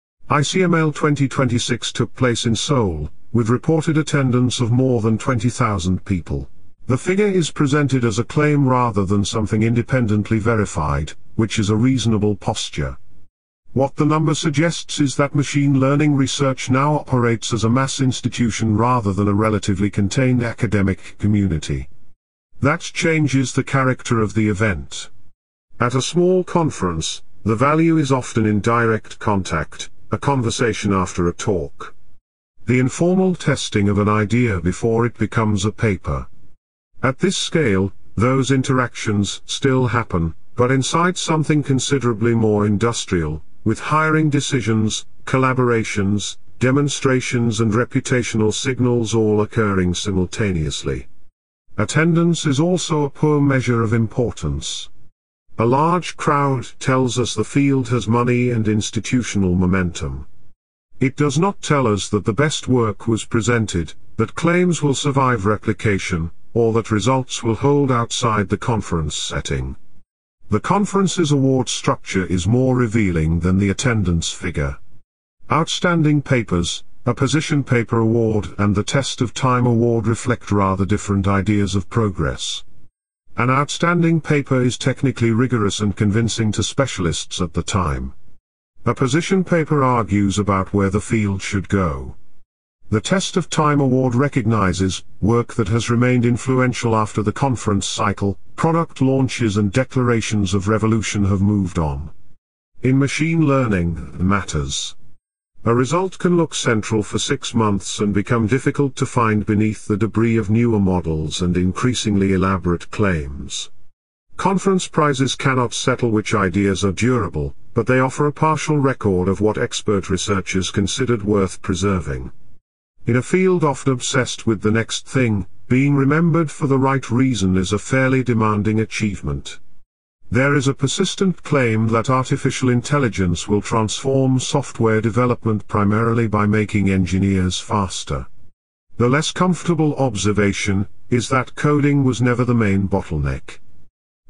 ICML 2026 took place in Seoul, with reported attendance of more than 20,000 people. The figure is presented as a claim rather than something independently verified, which is a reasonable posture. What the number suggests is that machine learning research now operates as a mass institution rather than a relatively contained academic community. That changes the character of the event. At a small conference, the value is often in direct contact, a conversation after a talk. The informal testing of an idea before it becomes a paper. At this scale, those interactions still happen, but inside something considerably more industrial, with hiring decisions, collaborations, demonstrations and reputational signals all occurring simultaneously. Attendance is also a poor measure of importance. A large crowd tells us the field has money and institutional momentum. It does not tell us that the best work was presented, that claims will survive replication, or that results will hold outside the conference setting. The conference's award structure is more revealing than the attendance figure. Outstanding papers, a position paper award and the Test of Time award reflect rather different ideas of progress. An outstanding paper is technically rigorous and convincing to specialists at the time. A position paper argues about where the field should go. The Test of Time award recognizes work that has remained influential after the conference cycle, product launches and declarations of revolution have moved on. In machine learning matters. A result can look central for 6 months and become difficult to find beneath the debris of newer models and increasingly elaborate claims. Conference prizes cannot settle which ideas are durable, but they offer a partial record of what expert researchers considered worth preserving. In a field often obsessed with the next thing, being remembered for the right reason is a fairly demanding achievement. There is a persistent claim that artificial intelligence will transform software development primarily by making engineers faster. The less comfortable observation is that coding was never the main bottleneck.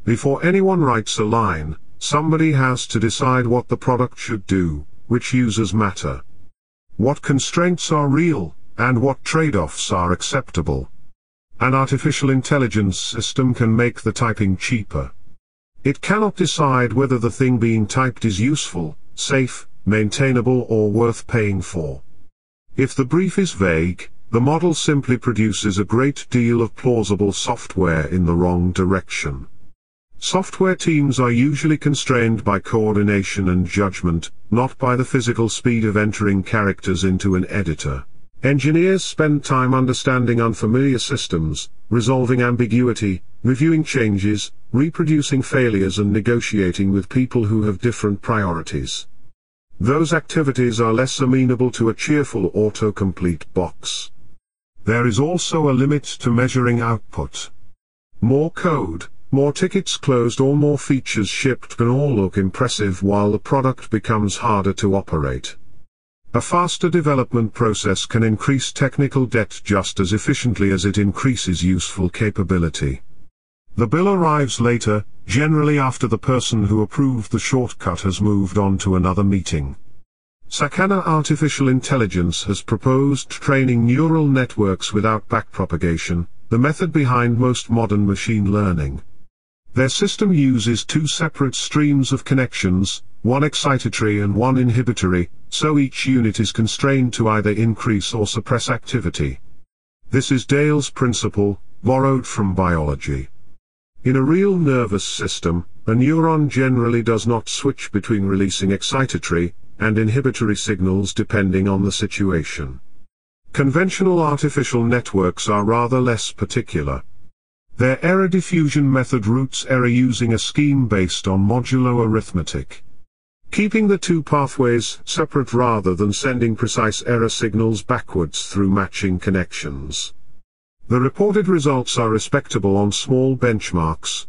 Before anyone writes a line, somebody has to decide what the product should do, which users matter, what constraints are real, and what trade-offs are acceptable. An artificial intelligence system can make the typing cheaper. It cannot decide whether the thing being typed is useful, safe, maintainable, or worth paying for. If the brief is vague, the model simply produces a great deal of plausible software in the wrong direction. Software teams are usually constrained by coordination and judgment, not by the physical speed of entering characters into an editor. Engineers spend time understanding unfamiliar systems, resolving ambiguity, reviewing changes, reproducing failures, and negotiating with people who have different priorities. Those activities are less amenable to a cheerful autocomplete box. There is also a limit to measuring output. More code, more tickets closed, or more features shipped can all look impressive while the product becomes harder to operate. A faster development process can increase technical debt just as efficiently as it increases useful capability. The bill arrives later, generally after the person who approved the shortcut has moved on to another meeting. Sakana Artificial Intelligence has proposed training neural networks without backpropagation, the method behind most modern machine learning. Their system uses two separate streams of connections, one excitatory and one inhibitory, so each unit is constrained to either increase or suppress activity. This is Dale's principle, borrowed from biology. In a real nervous system, a neuron generally does not switch between releasing excitatory and inhibitory signals depending on the situation. Conventional artificial networks are rather less particular. Their error diffusion method routes error using a scheme based on modulo arithmetic, keeping the two pathways separate rather than sending precise error signals backwards through matching connections. The reported results are respectable on small benchmarks,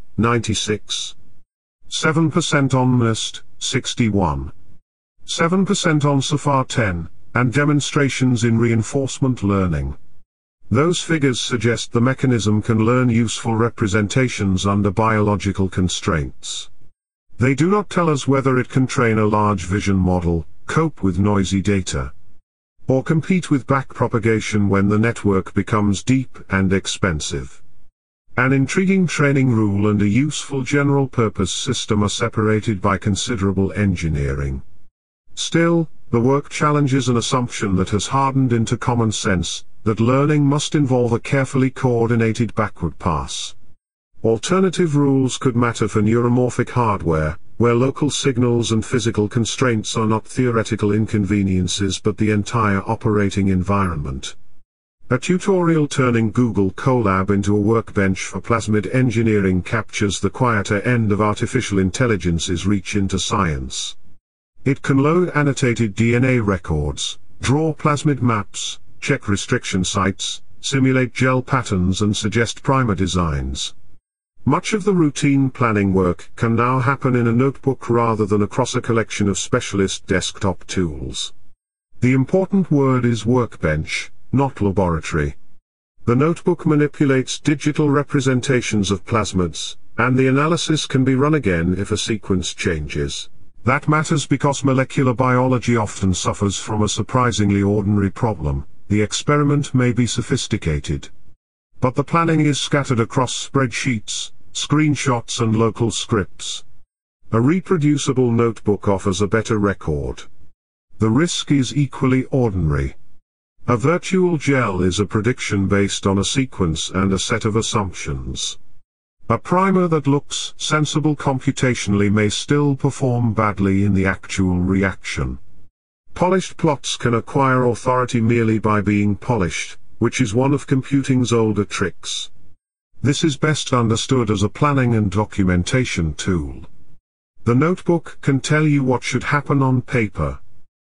96. 7% on MNIST, 61. 7% on SAFAR 10, and demonstrations in reinforcement learning. Those figures suggest the mechanism can learn useful representations under biological constraints. They do not tell us whether it can train a large vision model, cope with noisy data, or compete with backpropagation when the network becomes deep and expensive. An intriguing training rule and a useful general-purpose system are separated by considerable engineering. Still, the work challenges an assumption that has hardened into common sense, that learning must involve a carefully coordinated backward pass. Alternative rules could matter for neuromorphic hardware, where local signals and physical constraints are not theoretical inconveniences but the entire operating environment. A tutorial turning Google Colab into a workbench for plasmid engineering captures the quieter end of artificial intelligence's reach into science. It can load annotated DNA records, draw plasmid maps, check restriction sites, simulate gel patterns, and suggest primer designs. Much of the routine planning work can now happen in a notebook rather than across a collection of specialist desktop tools. The important word is workbench, not laboratory. The notebook manipulates digital representations of plasmids, and the analysis can be run again if a sequence changes. That matters because molecular biology often suffers from a surprisingly ordinary problem. The experiment may be sophisticated, but the planning is scattered across spreadsheets, screenshots, and local scripts. A reproducible notebook offers a better record. The risk is equally ordinary. A virtual gel is a prediction based on a sequence and a set of assumptions. A primer that looks sensible computationally may still perform badly in the actual reaction. Polished plots can acquire authority merely by being polished, which is one of computing's older tricks. This is best understood as a planning and documentation tool. The notebook can tell you what should happen on paper.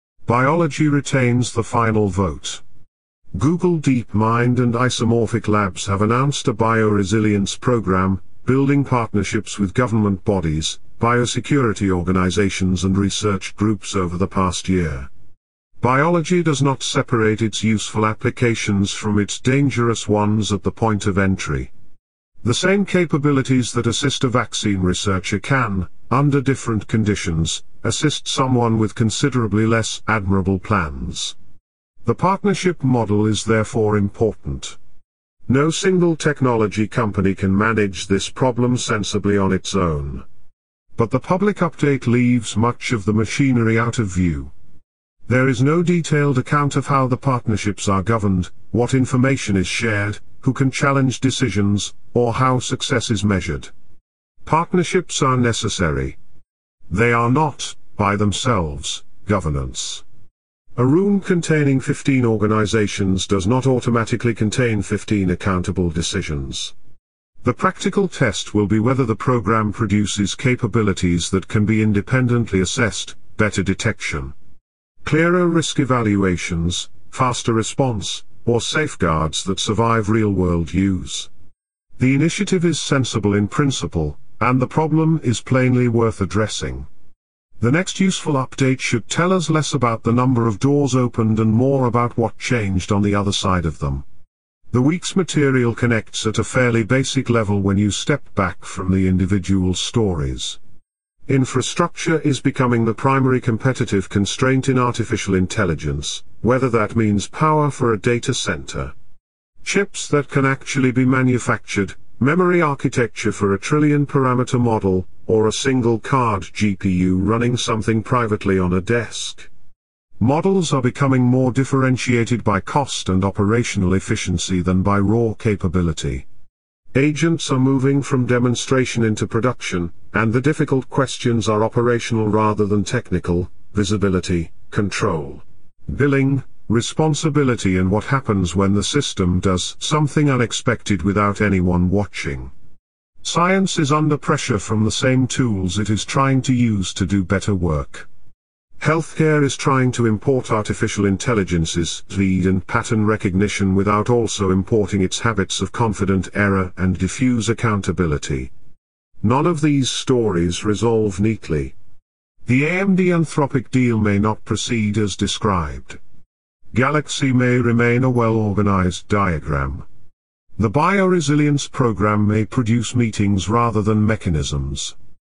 Biology retains the final vote. Google DeepMind and Isomorphic Labs have announced a bioresilience program, building partnerships with government bodies, biosecurity organizations, and research groups over the past year. Biology does not separate its useful applications from its dangerous ones at the point of entry. The same capabilities that assist a vaccine researcher can, under different conditions, assist someone with considerably less admirable plans. The partnership model is therefore important. No single technology company can manage this problem sensibly on its own. But the public update leaves much of the machinery out of view. There is no detailed account of how the partnerships are governed, what information is shared, who can challenge decisions, or how success is measured. Partnerships are necessary. They are not, by themselves, governance. A room containing 15 organizations does not automatically contain 15 accountable decisions. The practical test will be whether the program produces capabilities that can be independently assessed, better detection, clearer risk evaluations, faster response, or safeguards that survive real-world use. The initiative is sensible in principle, and the problem is plainly worth addressing. The next useful update should tell us less about the number of doors opened and more about what changed on the other side of them. The week's material connects at a fairly basic level when you step back from the individual stories. Infrastructure is becoming the primary competitive constraint in artificial intelligence, whether that means power for a data center, chips that can actually be manufactured, memory architecture for a trillion-parameter model, or a single-card GPU running something privately on a desk. Models are becoming more differentiated by cost and operational efficiency than by raw capability. Agents are moving from demonstration into production, and the difficult questions are operational rather than technical: visibility, control, billing, responsibility, and what happens when the system does something unexpected without anyone watching. Science is under pressure from the same tools it is trying to use to do better work. Healthcare is trying to import artificial intelligence's lead and pattern recognition without also importing its habits of confident error and diffuse accountability. None of these stories resolve neatly. The AMD Anthropic deal may not proceed as described. Galaxy may remain a well-organized diagram. The bioresilience program may produce meetings rather than mechanisms.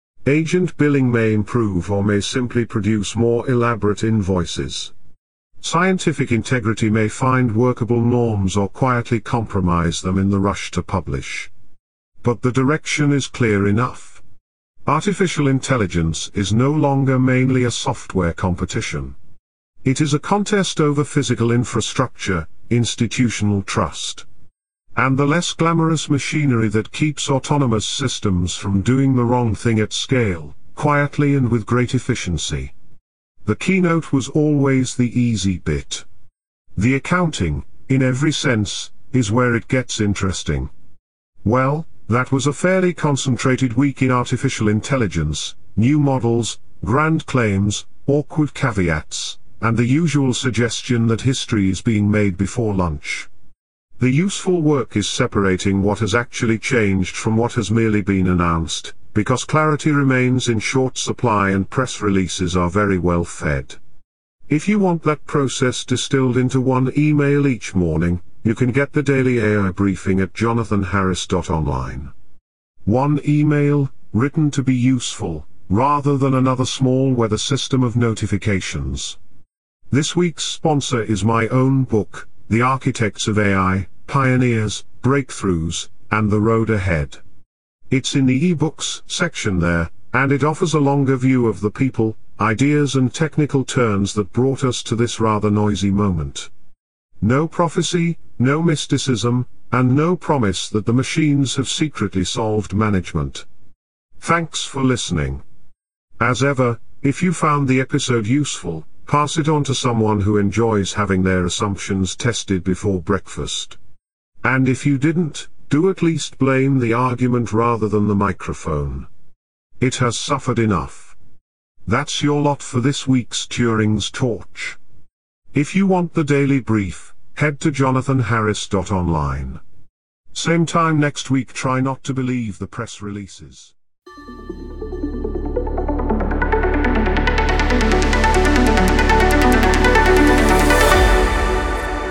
Agent billing may improve or may simply produce more elaborate invoices. Scientific integrity may find workable norms or quietly compromise them in the rush to publish. But the direction is clear enough. Artificial intelligence is no longer mainly a software competition. It is a contest over physical infrastructure, institutional trust, and the less glamorous machinery that keeps autonomous systems from doing the wrong thing at scale, quietly and with great efficiency. The keynote was always the easy bit. The accounting, in every sense, is where it gets interesting. Well, that was a fairly concentrated week in artificial intelligence: new models, grand claims, awkward caveats, and the usual suggestion that history is being made before lunch. The useful work is separating what has actually changed from what has merely been announced, because clarity remains in short supply and press releases are very well fed. If you want that process distilled into one email each morning, you can get the daily AI briefing at jonathanharris.online. One email, written to be useful, rather than another small weather system of notifications. This week's sponsor is my own book, The Architects of AI, Pioneers, Breakthroughs, and the Road Ahead. It's in the ebooks section there, and it offers a longer view of the people, ideas and technical turns that brought us to this rather noisy moment. No prophecy, no mysticism, and no promise that the machines have secretly solved management. Thanks for listening. As ever, if you found the episode useful, pass it on to someone who enjoys having their assumptions tested before breakfast. And if you didn't, do at least blame the argument rather than the microphone. It has suffered enough. That's your lot for this week's Turing's Torch. If you want the daily brief, head to jonathanharris.online. Same time next week. Try not to believe the press releases.